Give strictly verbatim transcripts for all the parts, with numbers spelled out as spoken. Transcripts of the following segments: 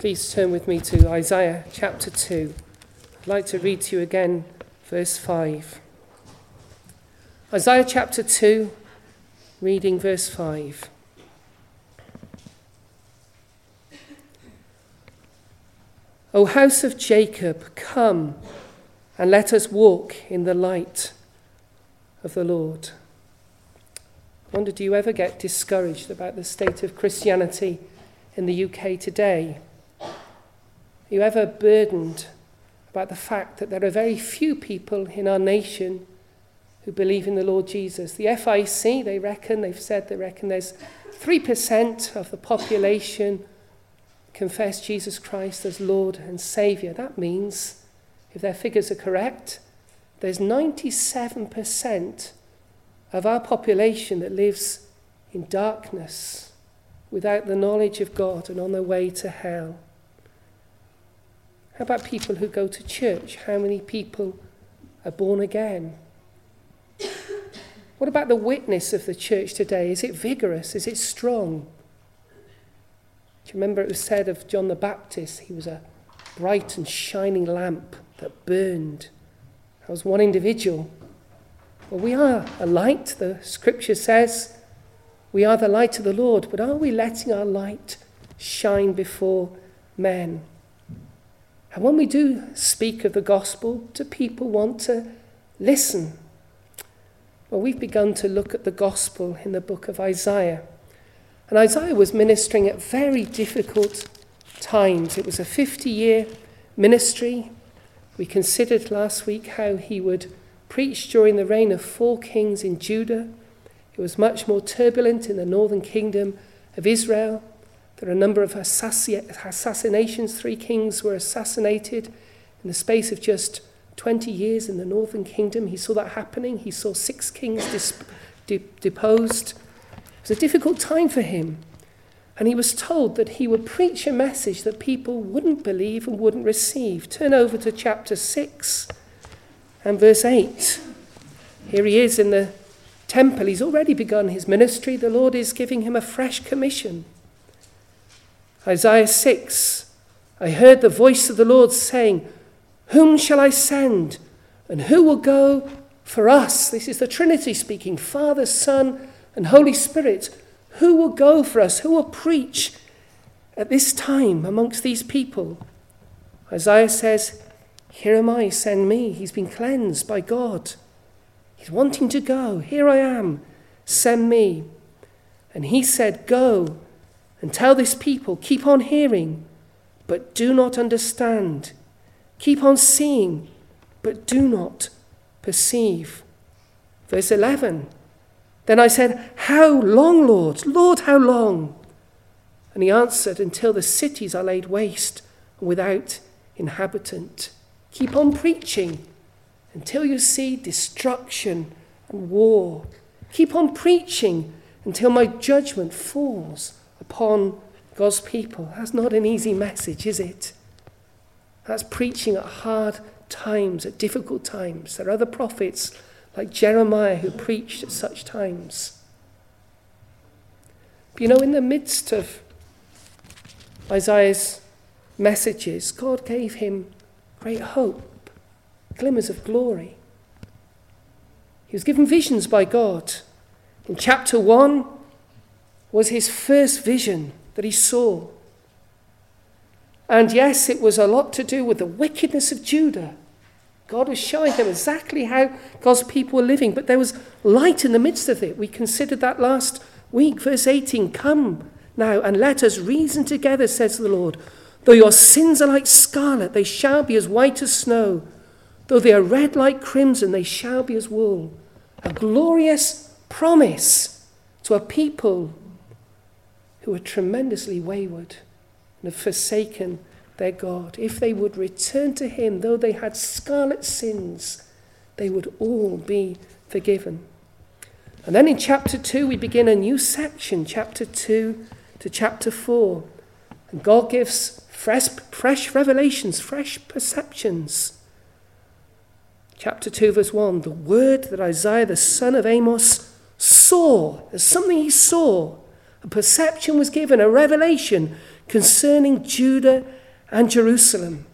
Please turn with me to Isaiah chapter two. I'd like to read to you again verse five. Isaiah chapter two, reading verse five. O house of Jacob, come and let us walk in the light of the Lord. I wonder, do you ever get discouraged about the state of Christianity in the U K today? Are you ever burdened about the fact that there are very few people in our nation who believe in the Lord Jesus? The F I C, they reckon, they've said they reckon there's three percent of the population confess Jesus Christ as Lord and Saviour. That means, if their figures are correct, there's ninety-seven percent of our population that lives in darkness, without the knowledge of God and on their way to hell. How about people who go to church? How many people are born again? What about the witness of the church today? Is it vigorous? Is it strong? Do you remember it was said of John the Baptist, he was a bright and shining lamp that burned. That was one individual. Well, we are a light, the scripture says. We are the light of the Lord, but are we letting our light shine before men? And when we do speak of the gospel, do people want to listen? Well, we've begun to look at the gospel in the book of Isaiah. And Isaiah was ministering at very difficult times. It was a fifty-year ministry. We considered last week how he would preach during the reign of four kings in Judah. It was much more turbulent in the northern kingdom of Israel. There are a number of assassinations. Three kings were assassinated in the space of just twenty years in the northern kingdom. He saw that happening. He saw six kings dis- de- deposed. It was a difficult time for him. And he was told that he would preach a message that people wouldn't believe and wouldn't receive. Turn over to chapter six and verse eight. Here he is in the temple. He's already begun his ministry. The Lord is giving him a fresh commission. Isaiah six, I heard the voice of the Lord saying, whom shall I send? And who will go for us? This is the Trinity speaking, Father, Son, and Holy Spirit. Who will go for us? Who will preach at this time amongst these people? Isaiah says, here am I, send me. He's been cleansed by God. He's wanting to go. Here I am, send me. And he said, go and tell this people, keep on hearing, but do not understand. Keep on seeing, but do not perceive. Verse eleven. Then I said, how long, Lord? Lord, how long? And he answered, until the cities are laid waste and without inhabitant. Keep on preaching until you see destruction and war. Keep on preaching until my judgment falls upon God's people. That's not an easy message, is it? That's preaching at hard times, at difficult times. There are other prophets like Jeremiah who preached at such times. But you know, in the midst of Isaiah's messages, God gave him great hope, glimmers of glory. He was given visions by God. In chapter one was his first vision that he saw. And yes, it was a lot to do with the wickedness of Judah. God was showing him exactly how God's people were living, but there was light in the midst of it. We considered that last week. Verse eighteen, come now and let us reason together, says the Lord. Though your sins are like scarlet, they shall be as white as snow. Though they are red like crimson, they shall be as wool. A glorious promise to a people who are tremendously wayward and have forsaken their God. If they would return to him, though they had scarlet sins, they would all be forgiven. And then in chapter two, we begin a new section, chapter two to chapter four. And God gives fresh, fresh revelations, fresh perceptions. Chapter two, verse one, the word that Isaiah, the son of Amos, saw. There's something he saw. A perception was given, a revelation concerning Judah and Jerusalem.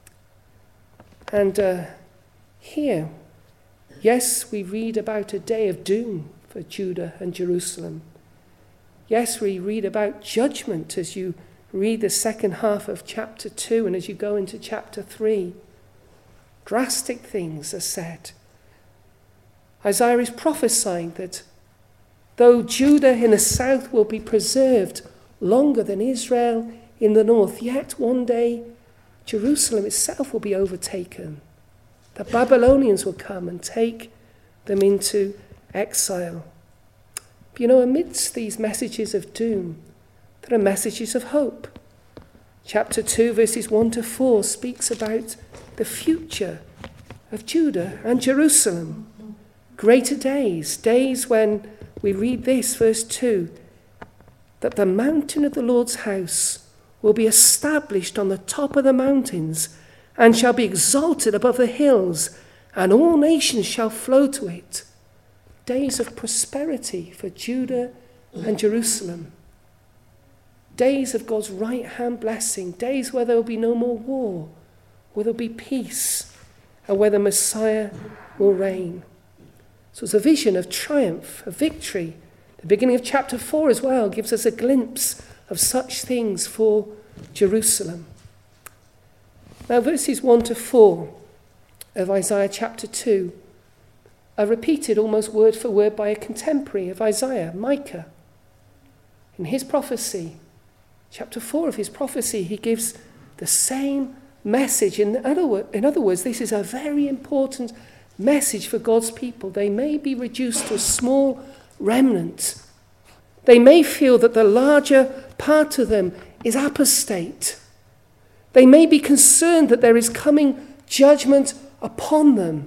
And uh, here, yes, we read about a day of doom for Judah and Jerusalem. Yes, we read about judgment as you read the second half of chapter two and as you go into chapter three. Drastic things are said. Isaiah is prophesying that though Judah in the south will be preserved longer than Israel in the north, yet one day Jerusalem itself will be overtaken. The Babylonians will come and take them into exile. But you know, amidst these messages of doom, there are messages of hope. Chapter two, verses one to four speaks about the future of Judah and Jerusalem. Greater days, days when we read this, verse two, that the mountain of the Lord's house will be established on the top of the mountains and shall be exalted above the hills, and all nations shall flow to it. Days of prosperity for Judah and Jerusalem. Days of God's right-hand blessing. Days where there will be no more war, where there will be peace, and where the Messiah will reign. So it's a vision of triumph, of victory. The beginning of chapter four as well gives us a glimpse of such things for Jerusalem. Now verses one to four of Isaiah chapter two are repeated almost word for word by a contemporary of Isaiah, Micah. In his prophecy, chapter four of his prophecy, he gives the same message. In other, in other words, this is a very important message for God's people. They may be reduced to a small remnant. They may feel that the larger part of them is apostate. They may be concerned that there is coming judgment upon them.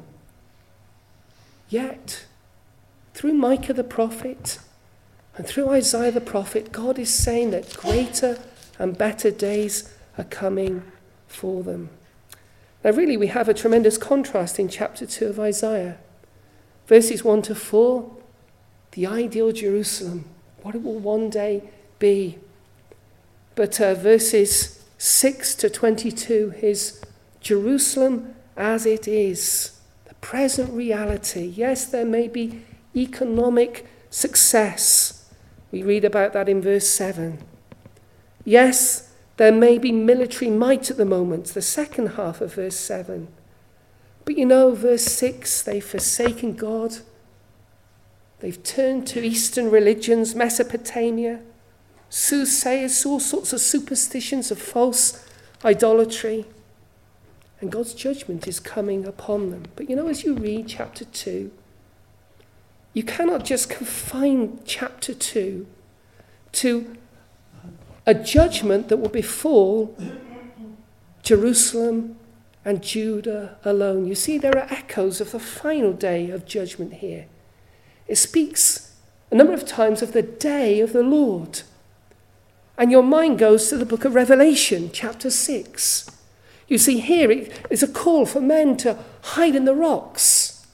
Yet, through Micah the prophet and through Isaiah the prophet, God is saying that greater and better days are coming for them. Now really we have a tremendous contrast in chapter two of Isaiah. Verses one to four, the ideal Jerusalem, what it will one day be. But uh, verses six to twenty-two is Jerusalem as it is. Present reality. Yes, there may be economic success. We read about that in verse seven. Yes, there may be military might at the moment, the second half of verse seven. But you know, verse six, they've forsaken God. They've turned to Eastern religions, Mesopotamia, soothsayers, all sorts of superstitions of false idolatry. And God's judgment is coming upon them. But you know, as you read chapter two, you cannot just confine chapter two to a judgment that will befall Jerusalem and Judah alone. You see, there are echoes of the final day of judgment here. It speaks a number of times of the day of the Lord. And your mind goes to the book of Revelation, chapter six. You see, here it is a call for men to hide in the rocks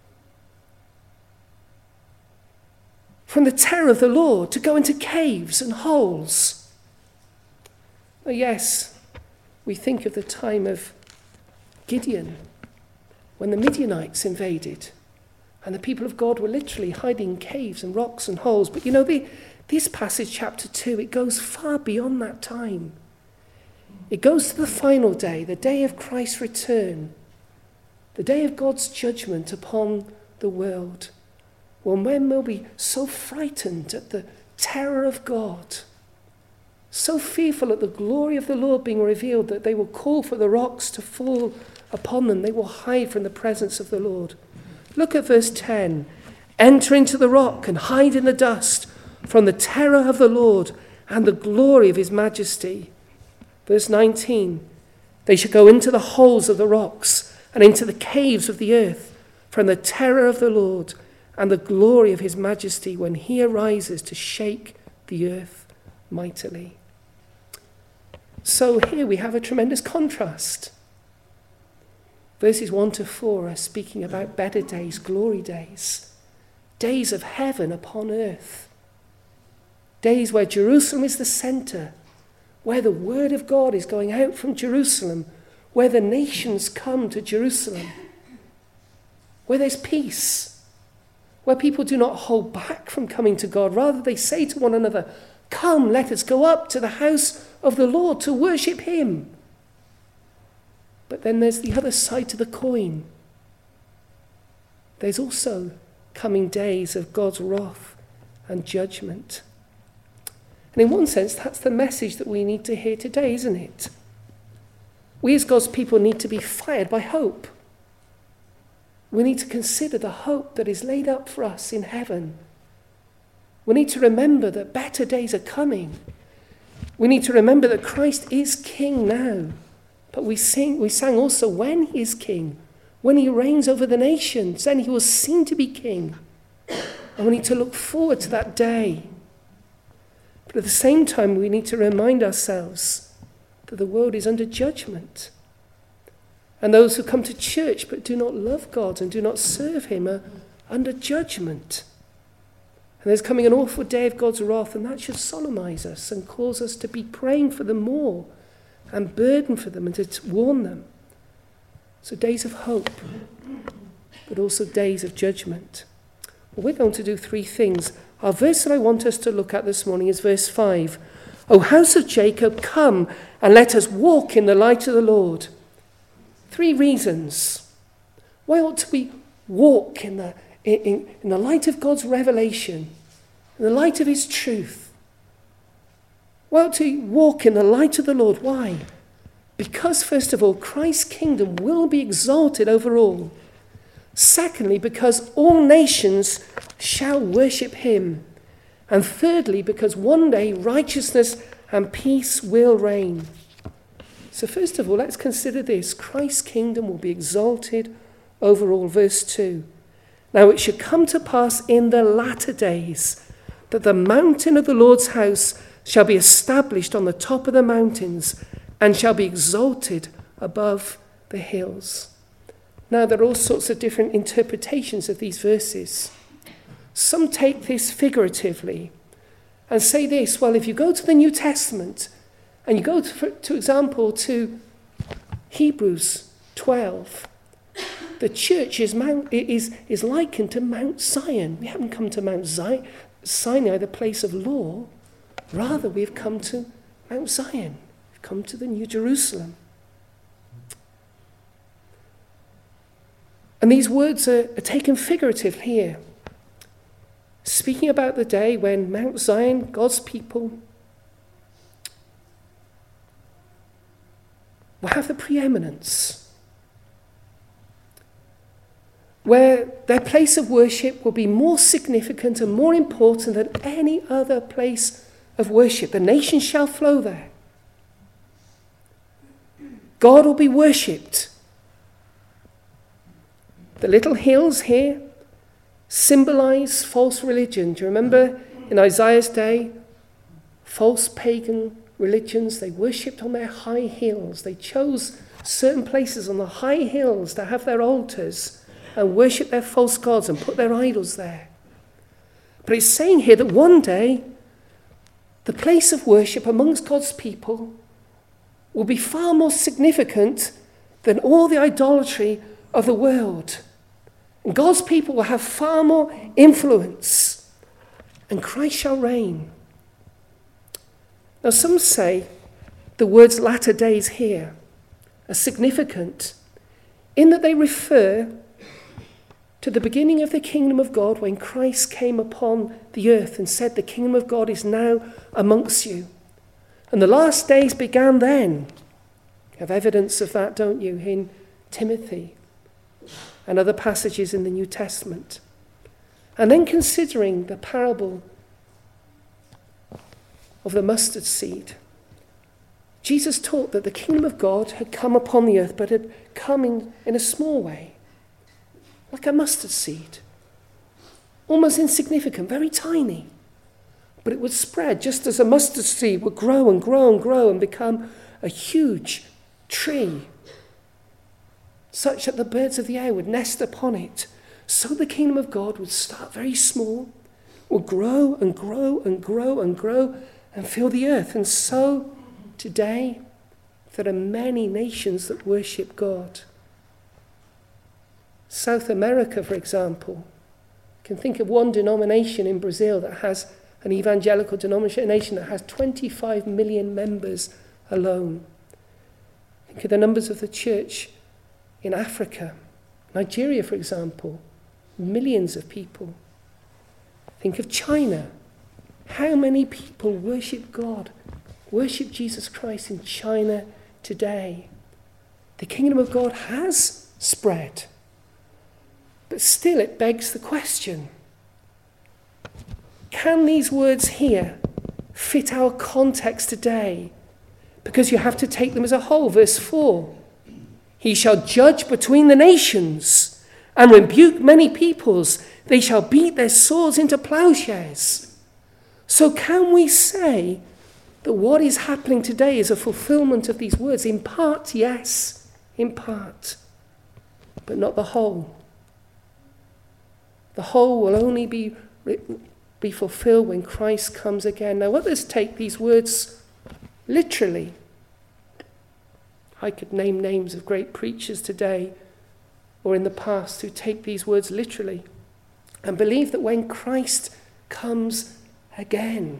from the terror of the Lord, to go into caves and holes. Oh, yes, we think of the time of Gideon, when the Midianites invaded, and the people of God were literally hiding in caves and rocks and holes. But you know, the, this passage, chapter two, it goes far beyond that time. It goes to the final day, the day of Christ's return, the day of God's judgment upon the world, when men will be so frightened at the terror of God, so fearful at the glory of the Lord being revealed, that they will call for the rocks to fall upon them. They will hide from the presence of the Lord. Look at verse ten. Enter into the rock and hide in the dust from the terror of the Lord and the glory of his majesty. Verse nineteen, they shall go into the holes of the rocks and into the caves of the earth from the terror of the Lord and the glory of his majesty when he arises to shake the earth mightily. So here we have a tremendous contrast. Verses one to four are speaking about better days, glory days, days of heaven upon earth, Days where Jerusalem is the center, where the word of God is going out from Jerusalem, where the nations come to Jerusalem, where there's peace, where people do not hold back from coming to God. Rather, they say to one another, "Come, let us go up to the house of the Lord to worship him." But then there's the other side to the coin. There's also coming days of God's wrath and judgment. And in one sense, that's the message that we need to hear today, isn't it? We as God's people need to be fired by hope. We need to consider the hope that is laid up for us in heaven. We need to remember that better days are coming. We need to remember that Christ is King now. But we sing, we sang also, when he is King, when he reigns over the nations, then he will seem to be King. And we need to look forward to that day. But at the same time, we need to remind ourselves that the world is under judgment. And those who come to church but do not love God and do not serve him are under judgment. And there's coming an awful day of God's wrath, and that should solemnize us and cause us to be praying for them more and burden for them and to warn them. So days of hope, but also days of judgment. Well, we're going to do three things. Our verse that I want us to look at this morning is verse five. O house of Jacob, come and let us walk in the light of the Lord. Three reasons. Why ought we walk in the, in, in the light of God's revelation, in the light of his truth? Why ought we walk in the light of the Lord? Why? Because, first of all, Christ's kingdom will be exalted over all. Secondly, because all nations shall worship him. And thirdly, because one day righteousness and peace will reign. So first of all, let's consider this. Christ's kingdom will be exalted over all. Verse two. Now it shall come to pass in the latter days that the mountain of the Lord's house shall be established on the top of the mountains and shall be exalted above the hills. Now there are all sorts of different interpretations of these verses. Some take this figuratively and say this, well, if you go to the New Testament and you go, to, for to example, to Hebrews twelve, the church is, Mount, is, is likened to Mount Zion. We haven't come to Mount Zion, Sinai, the place of law. Rather, we've come to Mount Zion. We've come to the New Jerusalem. And these words are, are taken figuratively here, speaking about the day when Mount Zion, God's people, will have the preeminence, where their place of worship will be more significant and more important than any other place of worship. The nations shall flow there. God will be worshipped. The little hills here symbolize false religion. Do you remember in Isaiah's day, false pagan religions, they worshipped on their high hills. They chose certain places on the high hills to have their altars and worship their false gods and put their idols there. But it's saying here that one day, the place of worship amongst God's people will be far more significant than all the idolatry of the world. And God's people will have far more influence, and Christ shall reign. Now, some say the words latter days here are significant in that they refer to the beginning of the kingdom of God when Christ came upon the earth and said, the kingdom of God is now amongst you. And the last days began then. You have evidence of that, don't you, in Timothy and other passages in the New Testament. And then considering the parable of the mustard seed, Jesus taught that the kingdom of God had come upon the earth, but had come in, in a small way, like a mustard seed, almost insignificant, very tiny. But it would spread just as a mustard seed would grow and grow and grow and become a huge tree, such that the birds of the air would nest upon it. So the kingdom of God would start very small, will grow and grow and grow and grow and fill the earth. And so today, there are many nations that worship God. South America, for example, you can think of one denomination in Brazil that has an evangelical denomination that has twenty-five million members alone. Think of the numbers of the church in Africa. Nigeria, for example, millions of people. Think of China. How many people worship God, worship Jesus Christ in China today? The kingdom of God has spread. But still it begs the question, can these words here fit our context today? Because you have to take them as a whole. Verse four, he shall judge between the nations and rebuke many peoples. They shall beat their swords into plowshares. So can we say that what is happening today is a fulfillment of these words? In part, yes, in part, but not the whole. The whole will only be, be fulfilled when Christ comes again. Now, others take these words literally. I could name names of great preachers today or in the past who take these words literally and believe that when Christ comes again,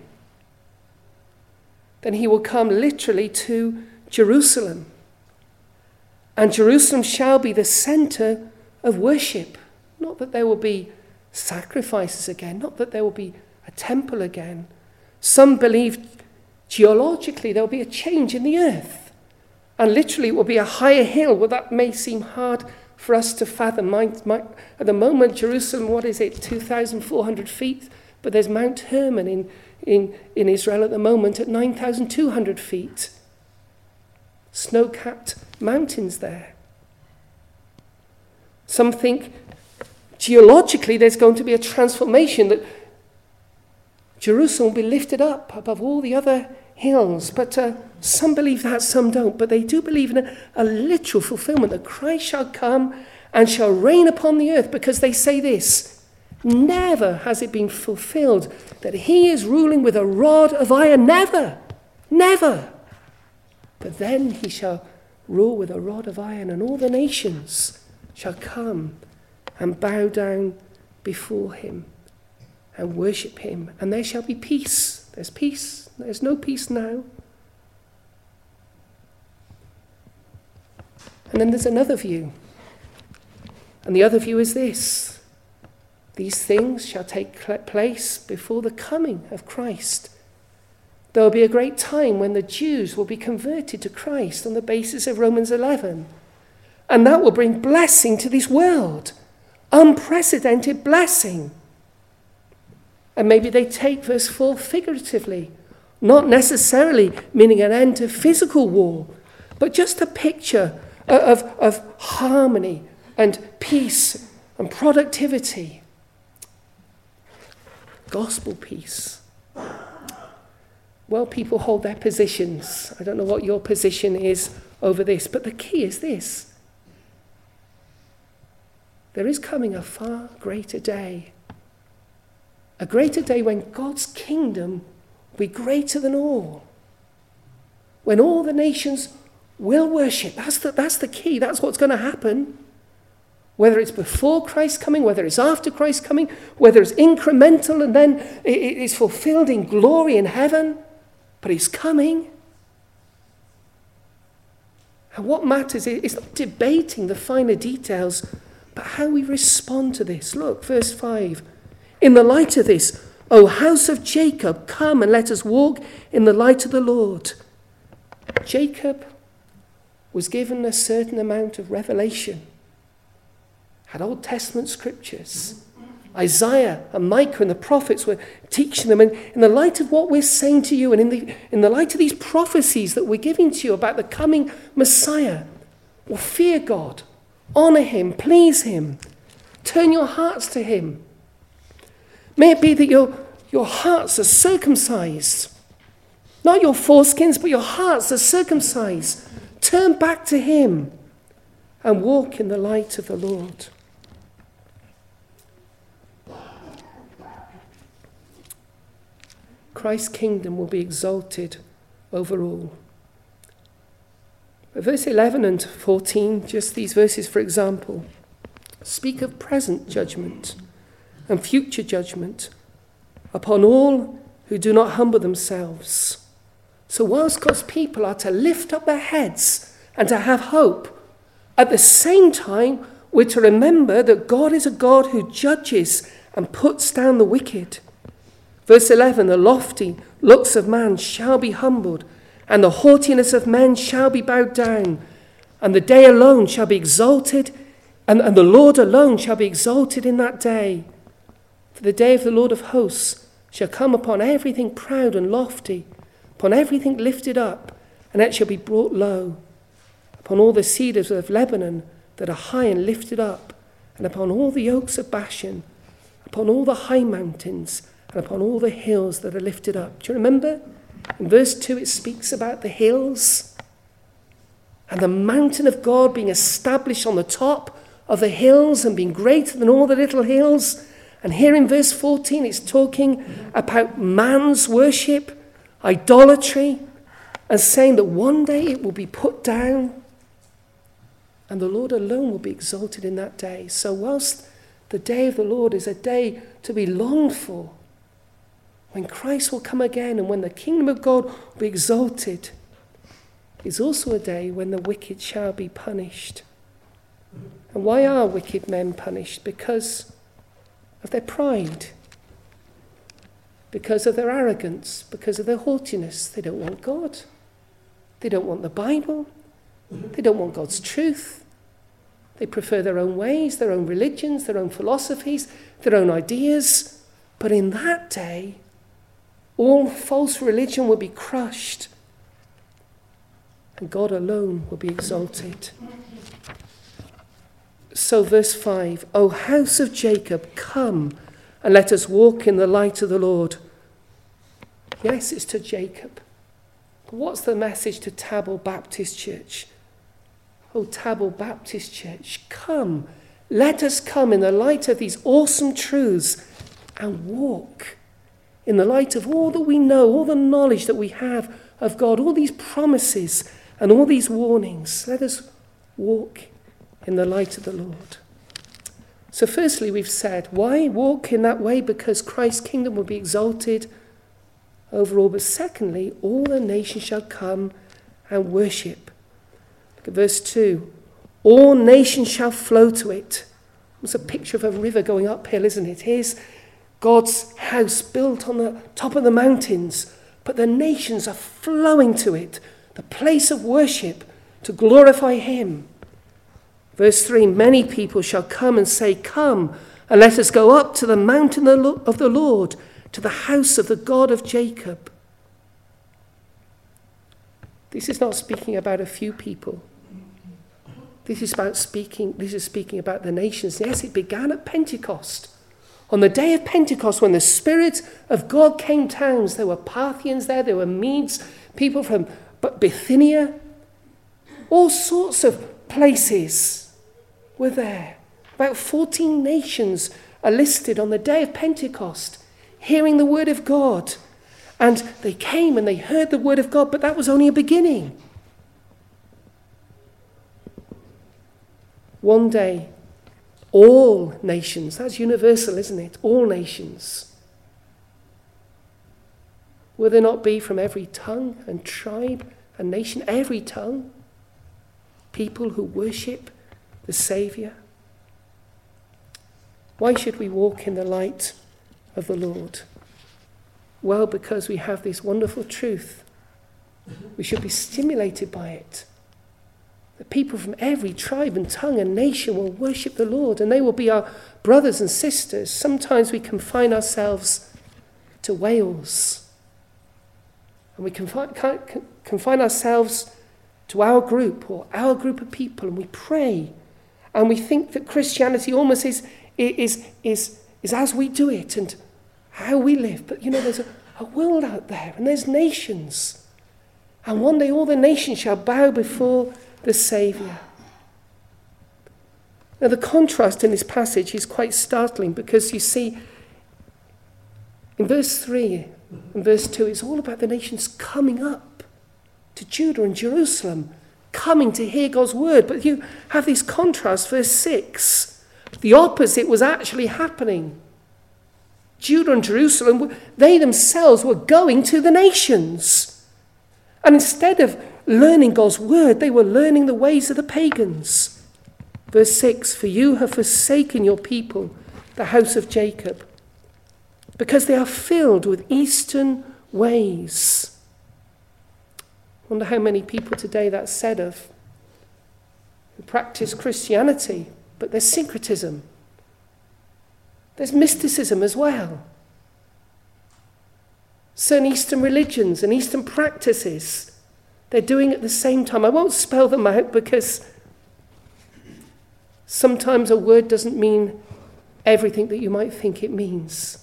then he will come literally to Jerusalem. And Jerusalem shall be the center of worship. Not that there will be sacrifices again, not that there will be a temple again. Some believe geologically there will be a change in the earth. And literally it will be a higher hill. Well, that may seem hard for us to fathom. My, my, at the moment, Jerusalem, what is it, two thousand four hundred feet? But there's Mount Hermon in, in, in Israel at the moment at nine thousand two hundred feet. Snow-capped mountains there. Some think geologically there's going to be a transformation, that Jerusalem will be lifted up above all the other hills. But uh, some believe that, some don't. But they do believe in a, a literal fulfillment, that Christ shall come and shall reign upon the earth, because they say this: never has it been fulfilled that he is ruling with a rod of iron. Never, never. But then he shall rule with a rod of iron, and all the nations shall come and bow down before him and worship him. And there shall be peace. There's peace. There's no peace now. And then there's another view. And the other view is this: these things shall take place before the coming of Christ. There will be a great time when the Jews will be converted to Christ on the basis of Romans eleven. And that will bring blessing to this world. Unprecedented blessing. And maybe they take verse four figuratively, not necessarily meaning an end to physical war, but just a picture of, of harmony and peace and productivity. Gospel peace. Well, people hold their positions. I don't know what your position is over this, but the key is this: there is coming a far greater day. A greater day when God's kingdom will be greater than all. When all the nations will worship. That's the, that's the key. That's what's going to happen. Whether it's before Christ's coming, whether it's after Christ's coming, whether it's incremental and then it is fulfilled in glory in heaven. But he's coming. And what matters is not debating the finer details, but how we respond to this. Look, verse five. In the light of this, O house of Jacob, come and let us walk in the light of the Lord. Jacob was given a certain amount of revelation. Had Old Testament scriptures. Isaiah and Micah and the prophets were teaching them. And in the light of what we're saying to you, and in the, in the light of these prophecies that we're giving to you about the coming Messiah, well, fear God. Honor him, please him, turn your hearts to him. May it be that your, your hearts are circumcised. Not your foreskins, but your hearts are circumcised. Turn back to him and walk in the light of the Lord. Christ's kingdom will be exalted over all. Verse eleven and fourteen, just these verses for example, speak of present judgment and future judgment upon all who do not humble themselves. So whilst God's people are to lift up their heads and to have hope, at the same time we're to remember that God is a God who judges and puts down the wicked. Verse eleven, the lofty looks of man shall be humbled, and the haughtiness of men shall be bowed down, and the day alone shall be exalted, and, and the Lord alone shall be exalted in that day. For the day of the Lord of hosts shall come upon everything proud and lofty, upon everything lifted up, and it shall be brought low, upon all the cedars of Lebanon that are high and lifted up, and upon all the oaks of Bashan, upon all the high mountains, and upon all the hills that are lifted up. Do you remember? In verse two it speaks about the hills and the mountain of God being established on the top of the hills and being greater than all the little hills. And here in verse fourteen it's talking about man's worship, idolatry, and saying that one day it will be put down and the Lord alone will be exalted in that day. So whilst the day of the Lord is a day to be longed for, when Christ will come again and when the kingdom of God will be exalted, is also a day when the wicked shall be punished. And why are wicked men punished? Because of their pride, because of their arrogance, because of their haughtiness. They don't want God. They don't want the Bible. They don't want God's truth. They prefer their own ways, their own religions, their own philosophies, their own ideas. But in that day, all false religion will be crushed, and God alone will be exalted. So verse five, O house of Jacob, come and let us walk in the light of the Lord. Yes, it's to Jacob. But what's the message to Tabor Baptist Church? Oh, Tabor Baptist Church, come. Let us come in the light of these awesome truths and walk in the light of all that we know, all the knowledge that we have of God, all these promises and all these warnings. Let us walk in the light of the Lord. So firstly, we've said, why walk in that way? Because Christ's kingdom will be exalted over all. But secondly, all the nations shall come and worship. Look at verse two. All nations shall flow to it. It's a picture of a river going uphill, isn't it? Here's God's house built on the top of the mountains, but the nations are flowing to it, the place of worship, to glorify him. Verse three, many people shall come and say, come, and let us go up to the mountain of the Lord, to the house of the God of Jacob. This is not speaking about a few people. This is about speaking, this is speaking about the nations. Yes, it began at Pentecost. On the day of Pentecost, when the Spirit of God came down, there were Parthians there, there were Medes, people from Bithynia, all sorts of places were there. About fourteen nations are listed on the day of Pentecost, hearing the word of God. And they came and they heard the word of God, but that was only a beginning. One day, all nations, that's universal, isn't it? All nations. Will there not be from every tongue and tribe and nation, every tongue, people who worship the Saviour? Why should we walk in the light of the Lord? Well, because we have this wonderful truth. We should be stimulated by it. The people from every tribe and tongue and nation will worship the Lord, and they will be our brothers and sisters. Sometimes we confine ourselves to Wales, and we confine, confine ourselves to our group or our group of people, and we pray, and we think that Christianity almost is is is is as we do it and how we live. But you know, there's a, a world out there, and there's nations, and one day all the nations shall bow before the Saviour. Now the contrast in this passage is quite startling, because you see in verse three, And verse two, it's all about the nations coming up to Judah and Jerusalem, coming to hear God's word. But you have this contrast, verse six. The opposite was actually happening. Judah and Jerusalem, they themselves were going to the nations. And instead of learning God's word, they were learning the ways of the pagans. Verse six, for you have forsaken your people, the house of Jacob, because they are filled with eastern ways. I wonder how many people today that's said of, who practice Christianity, but there's syncretism. There's mysticism as well. Certain Eastern religions and Eastern practices, they're doing at the same time. I won't spell them out because sometimes a word doesn't mean everything that you might think it means.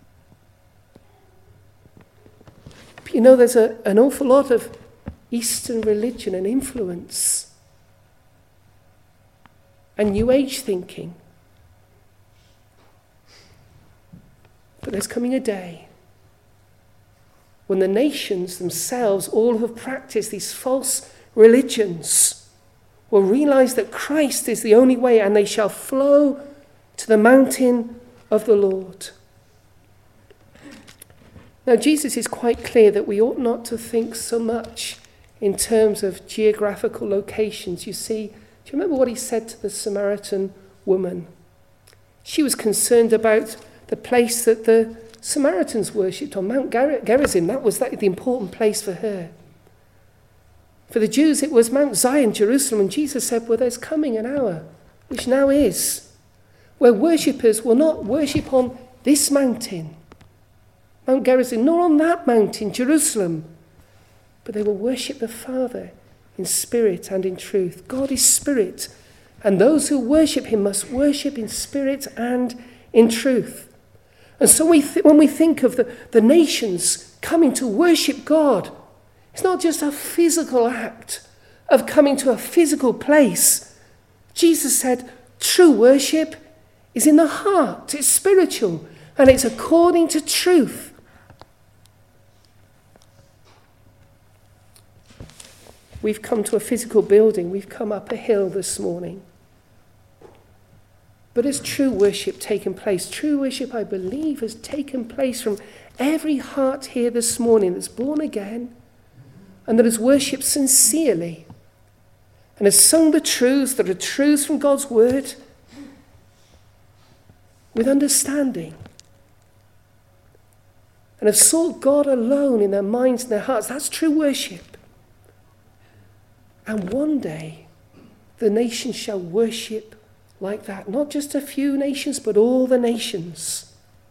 But you know, there's a, an awful lot of Eastern religion and influence and New Age thinking. But there's coming a day when the nations themselves, all who have practiced these false religions, will realize that Christ is the only way, and they shall flow to the mountain of the Lord. Now, Jesus is quite clear that we ought not to think so much in terms of geographical locations. You see, do you remember what he said to the Samaritan woman? She was concerned about the place that the Samaritans worshipped on, Mount Ger- Gerizim. That was the important place for her. For the Jews, it was Mount Zion, Jerusalem. And Jesus said, well, there's coming an hour, which now is, where worshippers will not worship on this mountain, Mount Gerizim, nor on that mountain, Jerusalem, but they will worship the Father in spirit and in truth. God is spirit, and those who worship him must worship in spirit and in truth. And so we th- when we think of the, the nations coming to worship God, it's not just a physical act of coming to a physical place. Jesus said true worship is in the heart, it's spiritual, and it's according to truth. We've come to a physical building, we've come up a hill this morning. But has true worship taken place? True worship, I believe, has taken place from every heart here this morning that's born again and that has worshipped sincerely and has sung the truths that are truths from God's word with understanding and have sought God alone in their minds and their hearts. That's true worship. And one day the nations shall worship like that. Not just a few nations, but all the nations.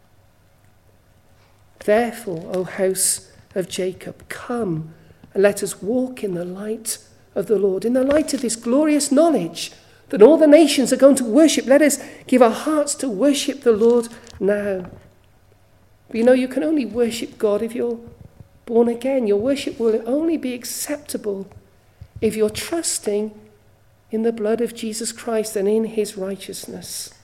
Therefore, O house of Jacob, come and let us walk in the light of the Lord. In the light of this glorious knowledge that all the nations are going to worship, let us give our hearts to worship the Lord now. But you know, you can only worship God if you're born again. Your worship will only be acceptable if you're trusting in the blood of Jesus Christ and in his righteousness.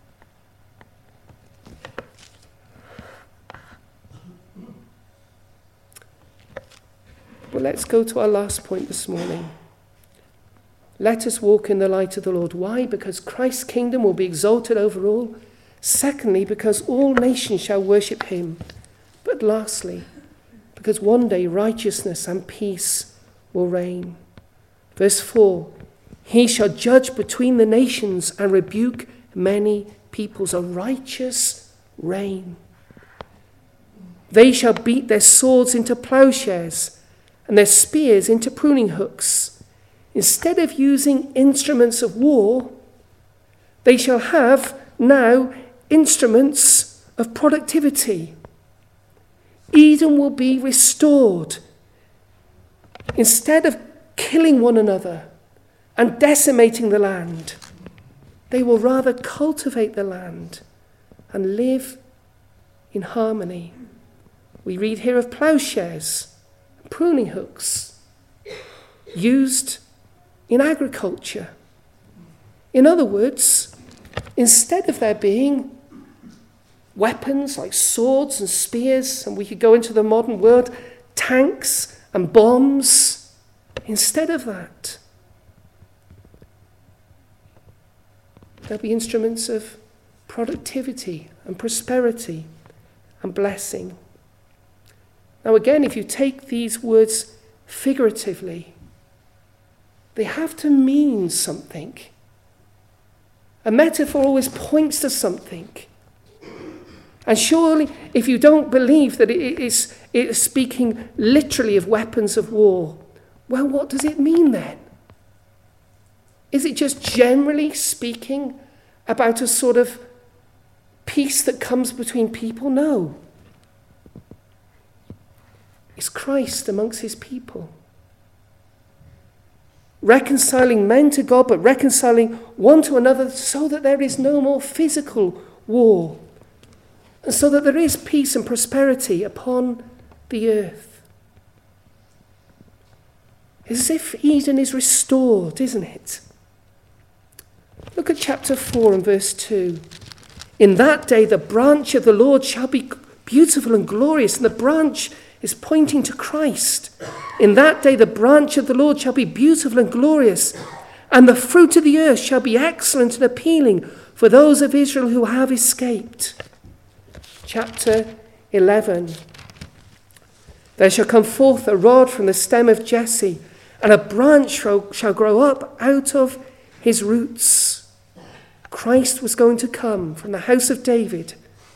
Well, let's go to our last point this morning. Let us walk in the light of the Lord. Why? Because Christ's kingdom will be exalted over all. Secondly, because all nations shall worship him. But lastly, because one day righteousness and peace will reign. Verse four, he shall judge between the nations and rebuke many peoples. A righteous reign. They shall beat their swords into plowshares and their spears into pruning hooks. Instead of using instruments of war, they shall have now instruments of productivity. Eden will be restored. Instead of killing one another and decimating the land, they will rather cultivate the land and live in harmony. We read here of plowshares, pruning hooks, used in agriculture. In other words, instead of there being weapons like swords and spears, and we could go into the modern world, tanks and bombs. Instead of that, there'll be instruments of productivity and prosperity and blessing. Now again, if you take these words figuratively, they have to mean something. A metaphor always points to something. And surely, if you don't believe that it is, it is speaking literally of weapons of war, well, what does it mean then? Is it just generally speaking about a sort of peace that comes between people? No. It's Christ amongst his people. Reconciling men to God, but reconciling one to another so that there is no more physical war. And so that there is peace and prosperity upon the earth. It's as if Eden is restored, isn't it? Look at chapter four and verse two. In that day the branch of the Lord shall be beautiful and glorious, and the branch is pointing to Christ. In that day the branch of the Lord shall be beautiful and glorious, and the fruit of the earth shall be excellent and appealing for those of Israel who have escaped. Chapter eleven. There shall come forth a rod from the stem of Jesse, and a branch shall grow up out of his roots. Christ was going to come from the house of David.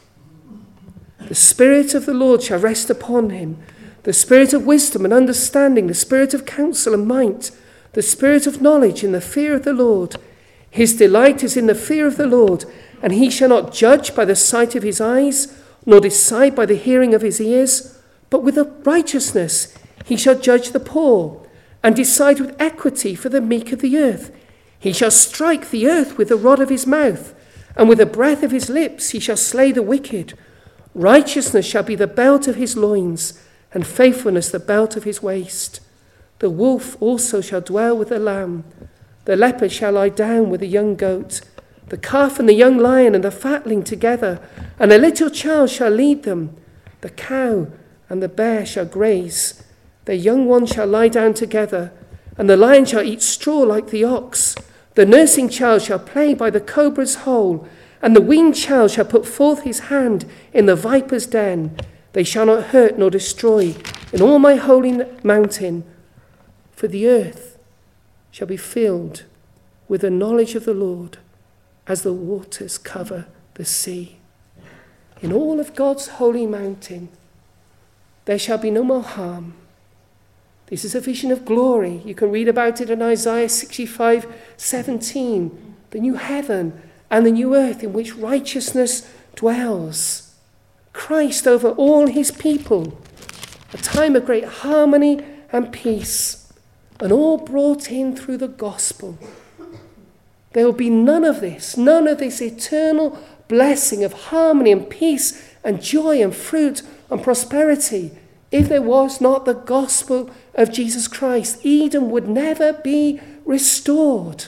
The Spirit of the Lord shall rest upon him, the Spirit of wisdom and understanding, the Spirit of counsel and might, the Spirit of knowledge in the fear of the Lord. His delight is in the fear of the Lord, and he shall not judge by the sight of his eyes, nor decide by the hearing of his ears, but with righteousness he shall judge the poor, and decide with equity for the meek of the earth. He shall strike the earth with the rod of his mouth, and with the breath of his lips he shall slay the wicked. Righteousness shall be the belt of his loins, and faithfulness the belt of his waist. The wolf also shall dwell with the lamb. The leopard shall lie down with the young goat. The calf and the young lion and the fatling together, and a little child shall lead them. The cow and the bear shall graze. Their young ones shall lie down together, and the lion shall eat straw like the ox. The nursing child shall play by the cobra's hole, and the weaned child shall put forth his hand in the viper's den. They shall not hurt nor destroy in all my holy mountain, for the earth shall be filled with the knowledge of the Lord as the waters cover the sea. In all of God's holy mountain, there shall be no more harm. This is a vision of glory. You can read about it in Isaiah sixty-five seventeen. The new heaven and the new earth in which righteousness dwells. Christ over all his people. A time of great harmony and peace. And all brought in through the gospel. There will be none of this, none of this eternal blessing of harmony and peace and joy and fruit and prosperity if there was not the gospel of Jesus Christ. Eden would never be restored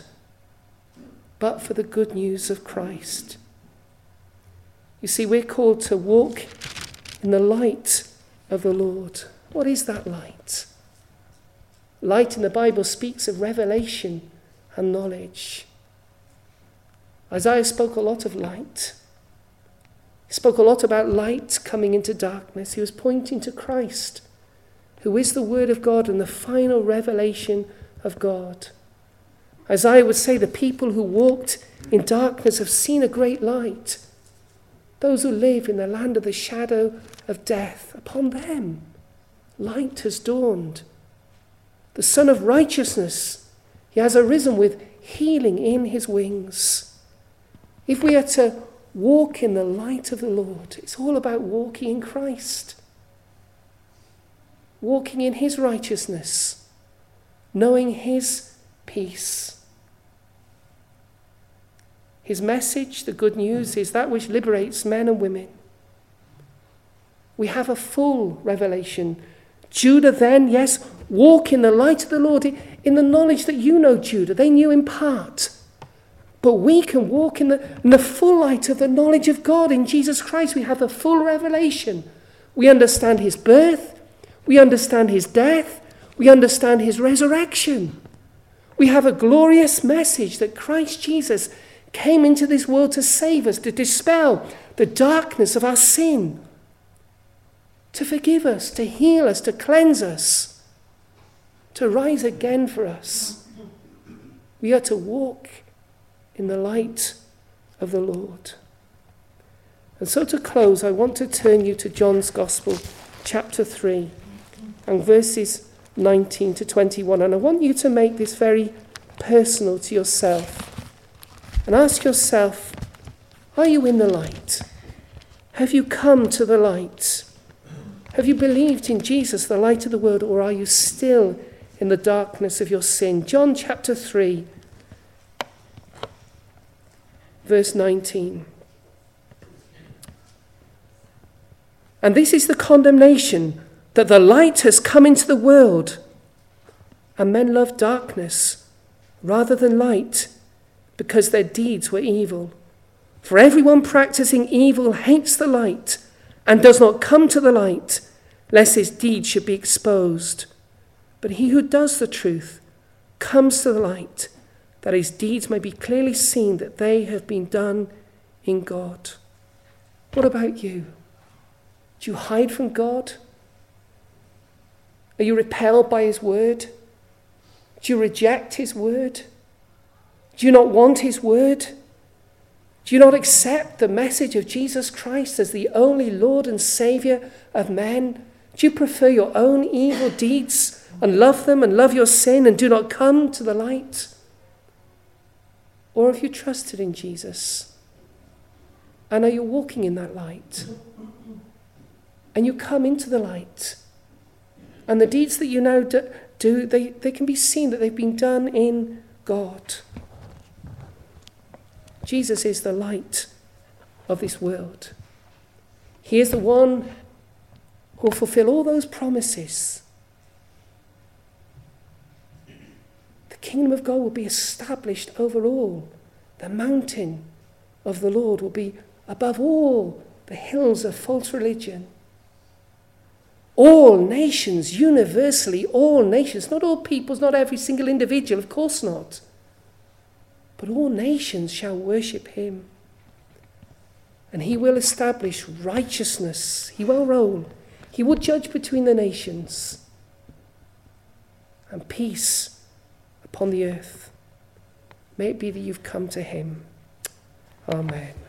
but for the good news of Christ. You see, we're called to walk in the light of the Lord. What is that light? Light in the Bible speaks of revelation and knowledge. Isaiah spoke a lot of light. He spoke a lot about light coming into darkness. He was pointing to Christ, who is the Word of God and the final revelation of God. Isaiah would say the people who walked in darkness have seen a great light. Those who live in the land of the shadow of death, upon them light has dawned. The Son of Righteousness, he has arisen with healing in his wings. If we are to walk in the light of the Lord, it's all about walking in Christ. Walking in his righteousness, knowing his peace. His message, the good news, is that which liberates men and women. We have a full revelation. Judah then, yes, walk in the light of the Lord, in the knowledge that you know Judah. They knew in part. But we can walk in the, in the full light of the knowledge of God in Jesus Christ. We have the full revelation. We understand his birth. We understand his death. We understand his resurrection. We have a glorious message that Christ Jesus came into this world to save us, to dispel the darkness of our sin, to forgive us, to heal us, to cleanse us, to rise again for us. We are to walk in the light of the Lord. And so to close, I want to turn you to John's Gospel, chapter three, and verses nineteen to twenty-one. And I want you to make this very personal to yourself. And ask yourself, are you in the light? Have you come to the light? Have you believed in Jesus, the light of the world, or are you still in the darkness of your sin? John chapter three, verse nineteen. And this is the condemnation, that the light has come into the world, and men love darkness rather than light, because their deeds were evil. For everyone practicing evil hates the light, and does not come to the light, lest his deeds should be exposed. But he who does the truth comes to the light, that his deeds may be clearly seen that they have been done in God. What about you? Do you hide from God? Are you repelled by his word? Do you reject his word? Do you not want his word? Do you not accept the message of Jesus Christ as the only Lord and Saviour of men? Do you prefer your own evil deeds and love them and love your sin and do not come to the light? Or have you trusted in Jesus? And are you walking in that light? And you come into the light. And the deeds that you now do, they, they can be seen that they've been done in God. Jesus is the light of this world. He is the one who will fulfill all those promises. The kingdom of God will be established over all. The mountain of the Lord will be above all the hills of false religion. All nations, universally, all nations, not all peoples, not every single individual, of course not. But all nations shall worship him. And he will establish righteousness. He will rule. He will judge between the nations. And peace upon the earth. May it be that you've come to him. Amen.